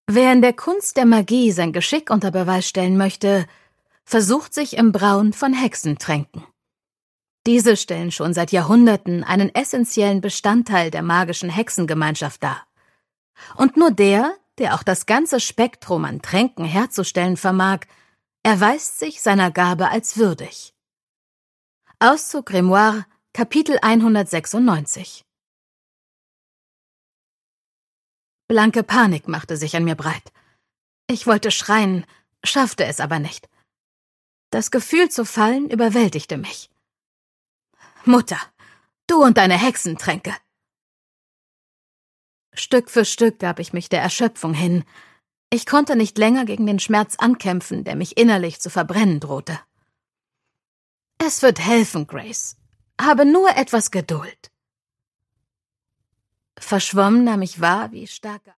Wer in der Kunst der Magie sein Geschick unter Beweis stellen möchte, versucht sich im Brauen von Hexentränken. Diese stellen schon seit Jahrhunderten einen essentiellen Bestandteil der magischen Hexengemeinschaft dar. Und nur der auch das ganze Spektrum an Tränken herzustellen vermag, erweist sich seiner Gabe als würdig. Auszug Grimoire, Kapitel 196. Blanke Panik machte sich an mir breit. Ich wollte schreien, schaffte es aber nicht. Das Gefühl zu fallen überwältigte mich. Mutter, du und deine Hexentränke! Stück für Stück gab ich mich der Erschöpfung hin. Ich konnte nicht länger gegen den Schmerz ankämpfen, der mich innerlich zu verbrennen drohte. Es wird helfen, Grace. Habe nur etwas Geduld. Verschwommen nahm ich wahr, wie starke